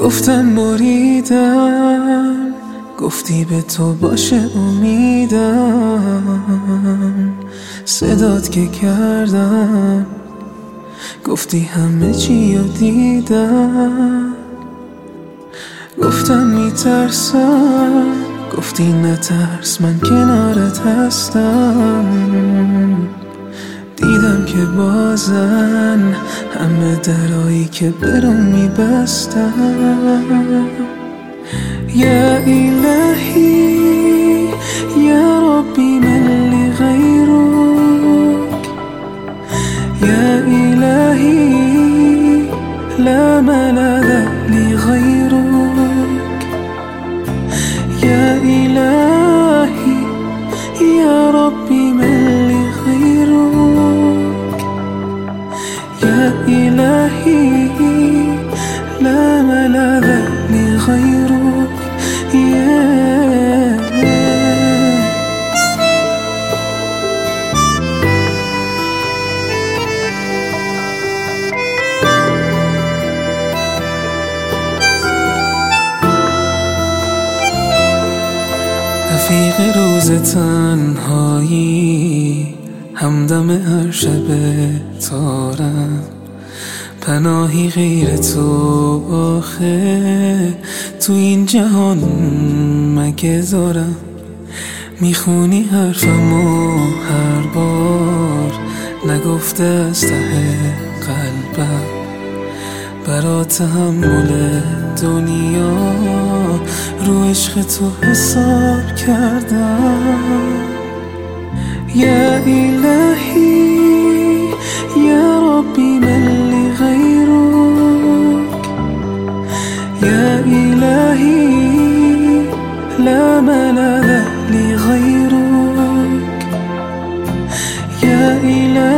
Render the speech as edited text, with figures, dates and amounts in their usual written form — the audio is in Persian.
گفتن بریدم، گفتی به تو باشه امیدم، صدات که کردم گفتی همه چی رو دیدم. گفتم میترسم، گفتی نترس من کنارت هستم. دیدم که بازن همه درایی که برام میبستم. یا الهی یا ربی من لغیرک، یا الهی لا ملذ لغیرک، یا الهی یا ربی من لغیرک، یا الهی لا ملذ لغیرک. رفیق روز تنهایی، همدم هر شب تارم، پناهی غیر تو آخه تو این جهان مگه دارم. میخونی حرفمو هر بار، نگفته از ته قلبم، برا تحمل دنیا رو عشق تو حساب کردم. یا الهی یا ربی من لغیرک، یا الهی لا ملذ لغیرک، یا الهی